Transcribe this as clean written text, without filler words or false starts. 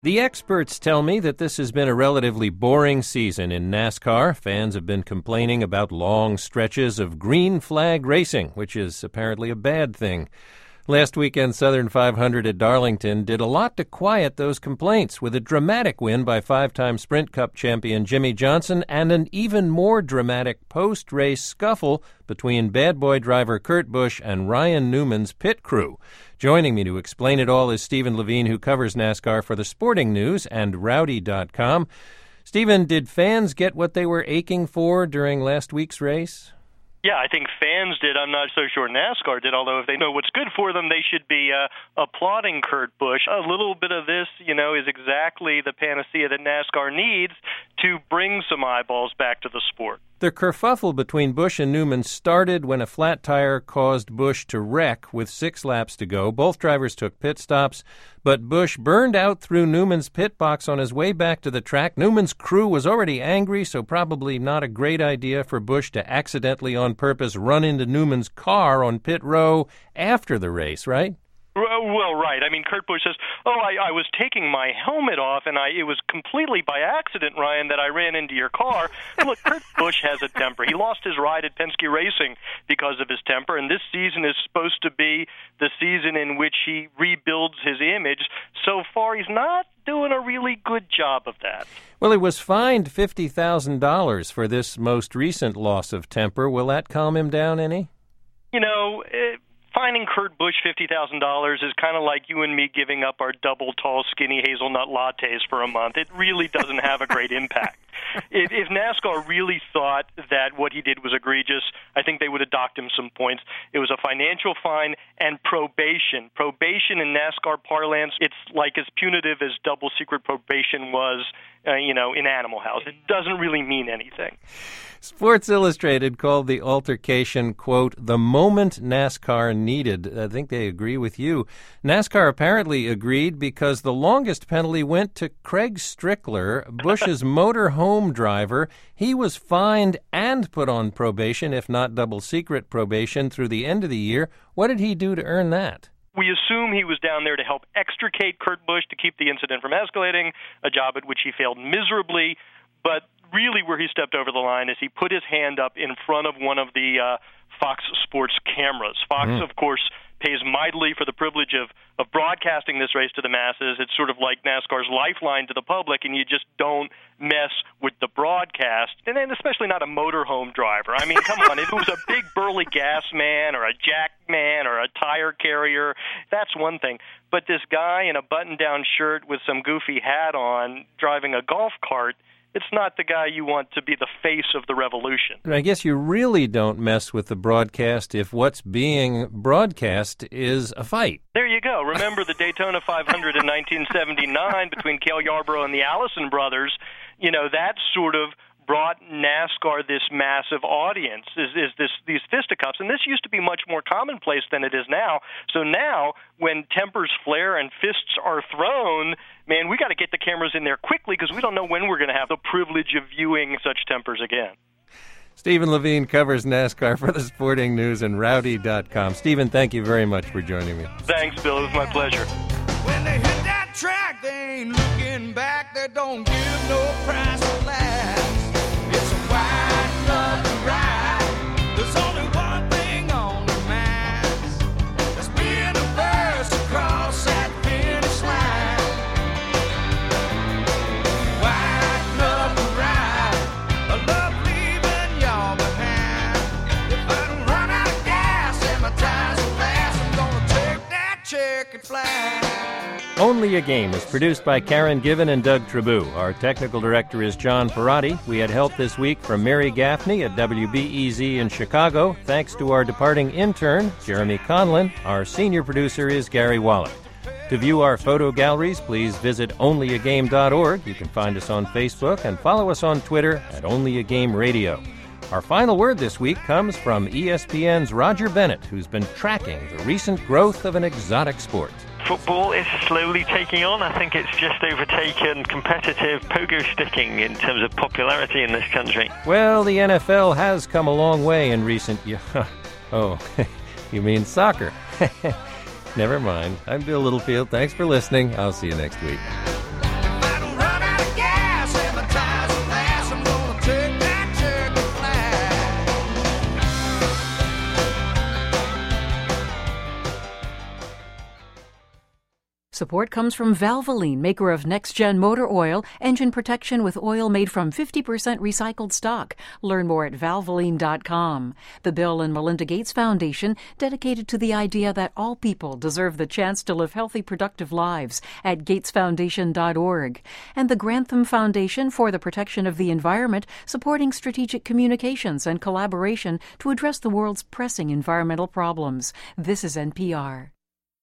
The experts tell me that this has been a relatively boring season in NASCAR. Fans have been complaining about long stretches of green flag racing, which is apparently a bad thing. Last weekend's Southern 500 at Darlington did a lot to quiet those complaints, with a dramatic win by five-time Sprint Cup champion Jimmie Johnson and an even more dramatic post-race scuffle between bad boy driver Kurt Busch and Ryan Newman's pit crew. Joining me to explain it all is Stephen Levine, who covers NASCAR for the Sporting News and Rowdy.com. Stephen, did fans get what they were aching for during last week's race? Yeah, I think fans did. I'm not so sure NASCAR did, although if they know what's good for them, they should be applauding Kurt Busch. A little bit of this, is exactly the panacea that NASCAR needs to bring some eyeballs back to the sport. The kerfuffle between Busch and Newman started when a flat tire caused Busch to wreck with 6 laps to go. Both drivers took pit stops, but Busch burned out through Newman's pit box on his way back to the track. Newman's crew was already angry, so probably not a great idea for Busch to accidentally on purpose run into Newman's car on pit row after the race, right? Well, right. I mean, Kurt Busch says, I was taking my helmet off, and it was completely by accident, Ryan, that I ran into your car. Look, Kurt Busch has a temper. He lost his ride at Penske Racing because of his temper, and this season is supposed to be the season in which he rebuilds his image. So far, he's not doing a really good job of that. Well, he was fined $50,000 for this most recent loss of temper. Will that calm him down any? Fining Kurt Busch $50,000 is kind of like you and me giving up our double tall skinny hazelnut lattes for a month. It really doesn't have a great impact. If NASCAR really thought that what he did was egregious, I think they would have docked him some points. It was a financial fine and probation. Probation in NASCAR parlance, it's like as punitive as double secret probation was, in Animal House. It doesn't really mean anything. Sports Illustrated called the altercation, quote, the moment NASCAR needed. I think they agree with you. NASCAR apparently agreed because the longest penalty went to Craig Strickler, Busch's motorhome driver. He was fined and put on probation, if not double secret probation, through the end of the year. What did he do to earn that? We assume he was down there to help extricate Kurt Busch to keep the incident from escalating, a job at which he failed miserably. But really where he stepped over the line is he put his hand up in front of one of the Fox Sports cameras. Fox, of course, pays mightily for the privilege of broadcasting this race to the masses. It's sort of like NASCAR's lifeline to the public, and you just don't mess with the broadcast, and then especially not a motorhome driver. I mean, come on, if it was a big burly gas man or a jack man or a tire carrier, that's one thing. But this guy in a button-down shirt with some goofy hat on driving a golf cart, it's not the guy you want to be the face of the revolution. I guess you really don't mess with the broadcast if what's being broadcast is a fight. There you go. Remember the Daytona 500 in 1979 between Cale Yarborough and the Allison brothers? That sort of brought NASCAR this massive audience, these fisticuffs. And this used to be much more commonplace than it is now. So now, when tempers flare and fists are thrown, man, we got to get the cameras in there quickly because we don't know when we're going to have the privilege of viewing such tempers again. Stephen Levine covers NASCAR for the Sporting News and Rowdy.com. Stephen, thank you very much for joining me. Thanks, Bill. It was my pleasure. When they hit that track, they ain't looking back. They don't give no price for last. It's a wide love ride. There's only one thing on the mask. That's being the first across that finish line. Wide love ride. I love leaving y'all behind. If I don't run out of gas and my tires will last, I'm gonna take that checkered flag. Only a Game is produced by Karen Given and Doug Trabou. Our technical director is John Perotti. We had help this week from Mary Gaffney at WBEZ in Chicago. Thanks to our departing intern, Jeremy Conlon. Our senior producer is Gary Wallach. To view our photo galleries, please visit onlyagame.org. You can find us on Facebook and follow us on Twitter at onlyagameradio. Our final word this week comes from ESPN's Roger Bennett, who's been tracking the recent growth of an exotic sport. Football is slowly taking on. I think it's just overtaken competitive pogo sticking in terms of popularity in this country. Well, the NFL has come a long way in recent years. Oh, you mean soccer? Never mind. I'm Bill Littlefield. Thanks for listening. I'll see you next week. Support comes from Valvoline, maker of next-gen motor oil, engine protection with oil made from 50% recycled stock. Learn more at Valvoline.com. The Bill and Melinda Gates Foundation, dedicated to the idea that all people deserve the chance to live healthy, productive lives, at gatesfoundation.org. And the Grantham Foundation for the Protection of the Environment, supporting strategic communications and collaboration to address the world's pressing environmental problems. This is NPR.